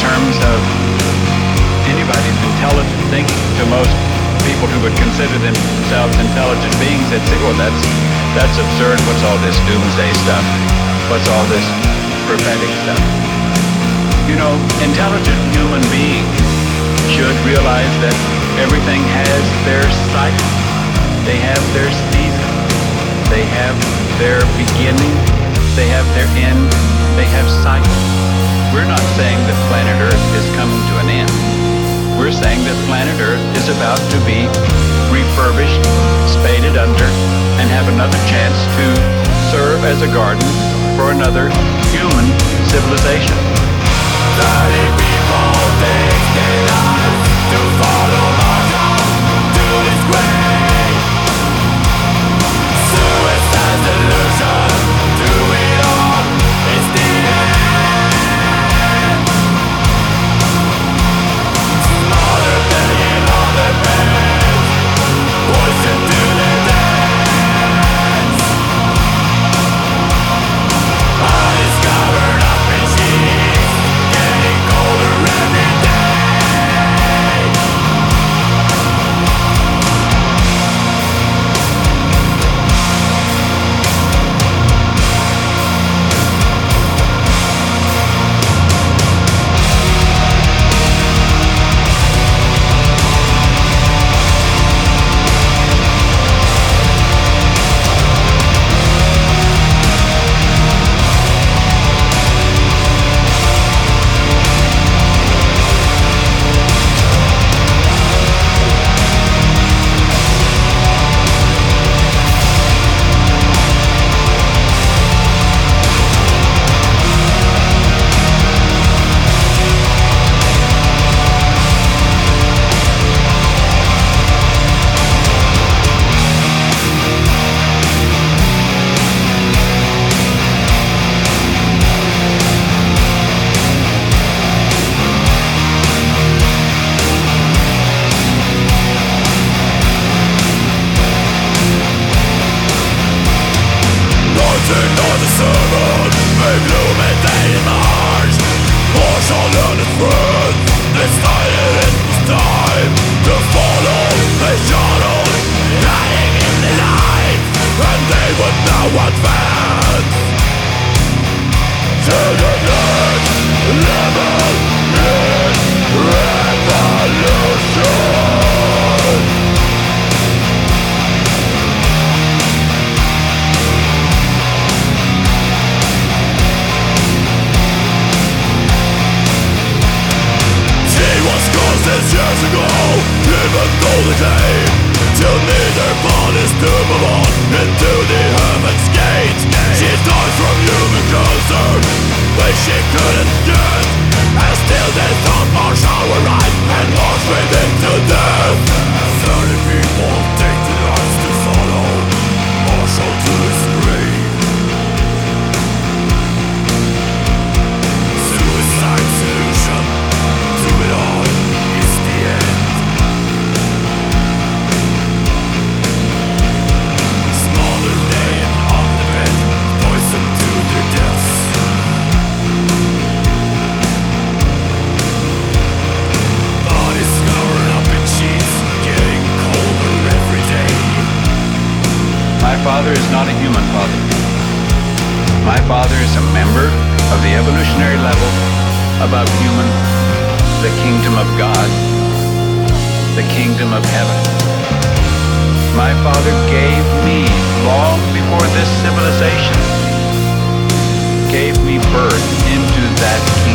terms of anybody's intelligent thinking. To most people who would consider themselves intelligent beings, they'd say, well, that's absurd. What's all this doomsday stuff? What's all this prophetic stuff? You know, intelligent human beings should realize that everything has their cycle. They have their season. They have their beginning. They have their end. They have cycles. We're not saying that planet Earth is coming to an end. We're saying that planet Earth is about to be refurbished, spaded under, and have another chance to serve as a garden for another human civilization. 30 people dictate us to follow Marshall to his grave. Suicide's illusion to it all is the end. Smaller billion on their beds, poison to their dance. Bodies covered up in sheets, getting colder every day. Gave me birth into that